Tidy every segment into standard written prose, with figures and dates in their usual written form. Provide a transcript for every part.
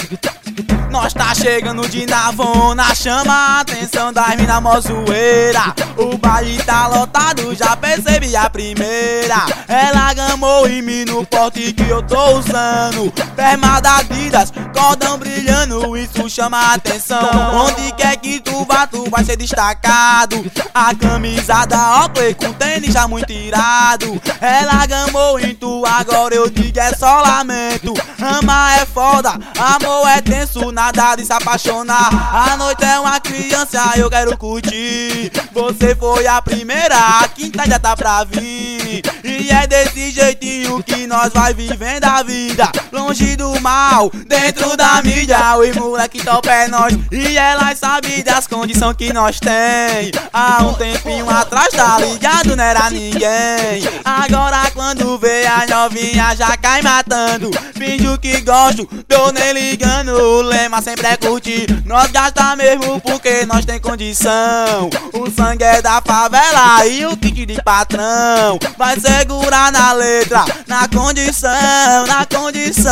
Nós tá chegando de Navona, chama a atenção das mina mó zoeira. O baile tá lotado, já percebi a primeira. Ela gamou em mim no porte que eu tô usando. Perma da Adidas, cordão brilhando, isso chama a atenção. Onde quer que tu vá, tu vai ser destacado. A camisa da Oakley com tênis já muito irado. Ela gamou em tu, agora eu digo é só lamento. Amar é foda, amor é tenso, nada de se apaixonar. A noite é uma criança, eu quero curtir. Você foi a primeira, a quinta já tá pra vir. E é desse jeitinho que nós vai vivendo a vida. Longe do mal, dentro da mídia. Oi moleque, top é nós. E elas sabem das condições que nós tem. Há um tempinho atrás, tá ligado, não era ninguém. Agora quando vê a novinha já cai matando. Finjo que gosto, tô nem ligando. O lema sempre é curtir. Nós gasta mesmo porque nós tem condição. O sangue é da favela e o kick de patrão. Vai segurar na letra, na condição, na condição.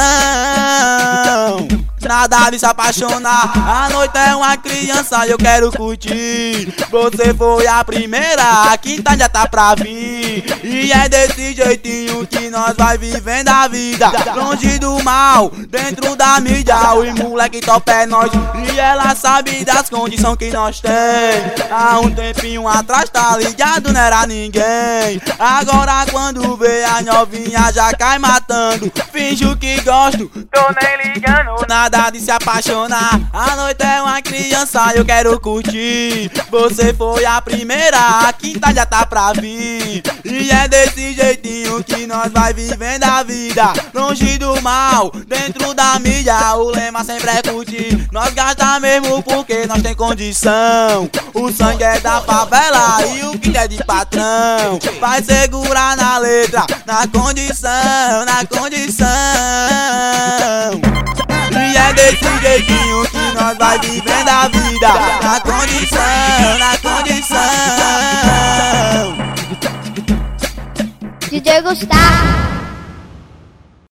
Nada de se apaixonar, a noite é uma criança, eu quero curtir. Você foi a primeira, a quinta já tá pra vir. E é desse jeitinho que nós vai vivendo a vida. Longe do mal, dentro da mídia. Os moleque top é nós. E ela sabe das condições que nós tem. Há um tempinho atrás, tá ligado, não era ninguém. Agora quando vê a novinha já cai matando. Finjo que gosto, tô nem ligando. Nada de se apaixonar, a noite é uma criança, eu quero curtir. Você foi a primeira, a quinta já tá pra vir. E é desse jeitinho que nós vai vivendo a vida. Longe do mal, dentro da mídia. O lema sempre é curtir. Nós gasta mesmo porque nós tem condição. O sangue é da favela e o que é de patrão. Vai segurar na letra, na condição, na condição. E é desse jeitinho que nós vai vivendo a vida. Na condição, na condição. DJ Gustavo.